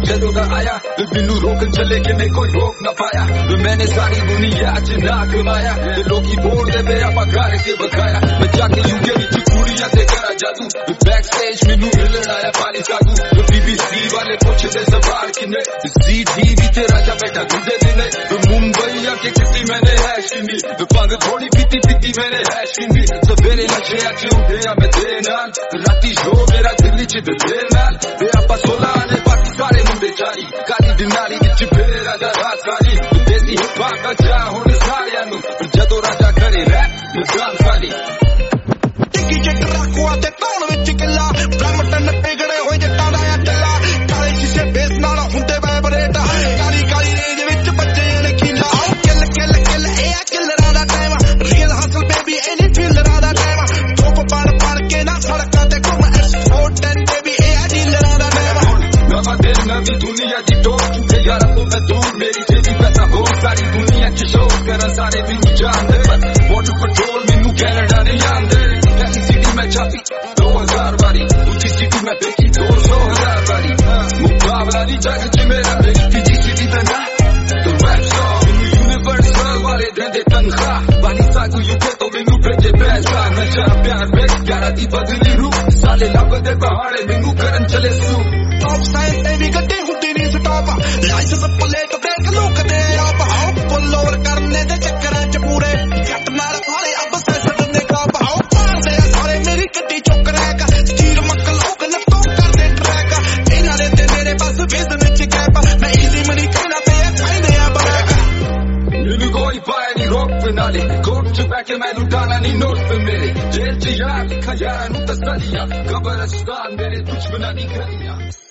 जदों दा आया मैनू रोकन चले कि मैं कोई रोक ना पाया मैंने सारी दुनिया च ना कमाया लोकी बोलदे पे आपां करके बखाया मैं जाके यूके विच कुड़ियां ते करा जादू बैक स्टेज मैनू मिलन आया पाली साधू बीबीसी वाले पूछदे सवाल किन्ने जी टीवी ते राजा बैठा दूजे दिने मुंबई आके किसी मैंने हैश की पंग थोड़ी पीती मैंने हैश की सवेरे नशे च उठे मैं तेरे नाल राती शो मेरा दिल्ली च दिल नाल आपां 16 ने बाकी सारे मुंडे चारी काली दिनाली विच फिरे राजा रात सारी देसी हिप हॉप दा जा हुण सारियां नू जदों राजा करे रैप गान साली टिकी जट रखवा ते कौन विच किला ब्रह्मटन पिगड़े होए जट्टां दा टल्ला काले शीशे बेस नाल हुंदे वाइब्रेट काली काली रेंज विच बच्चे ने खीला किल किल किल ए किलरां दा time real hustle baby any फीलरां दा टाइम धुप पड़ के ना सड़कां ते घुम S410 बेबी ए डीलरां दा टाइम नवा दिल नवी दुनिया दी टोप चुके यारा तो मैं दूर मेरी जेबी पैसा हो सारी दुनिया च शो करा सारे मैनू जानदे बस वाटर पेट्रोल मैनू कैनेडा नहीं आंदे पहली सिटी में छापी 2000 बारी दूसरी सिटी में बेची 200,000 बारी मुकाबला नहीं जग च मेरा मेरी तीजी सिटी दा ना तो रैप सॉन्ग यूनिवर्सल वाले देंदे तनख्वाह वाली सागू यूके तो मैनू भेजे पैसा नशा प्यार बेच यारा दी बदली रूह साले लभदे पहाड़े मैनू करन चले सू टॉप साइड ते भी गड्डी हुंदी नहीं स्टॉप लाइसेंस प्लेट ब्रेक लुकदे आप आओ पुल ओवर करने दे चक्करां च पूरे जट नाल सारे अब सैसड ने टॉप आओ पारदे सारे मेरी गड्डी चुक रैक स्टीर मक्कल लोग नत्तों करदे ट्रैक इन्हां दे ते मेरे बस विजन च गैप मैं इजी मनी कहना पे खाइंदे आ बैक मैनू कोई पाए नहीं रोक पे नाले कोर्ट च बैठे मैं लुटाना नहीं नोट पे मेरे जेल च यार लिखा यारा नू तसलियां कब्रिस्तान मेरे दुश्मना नहीं करियां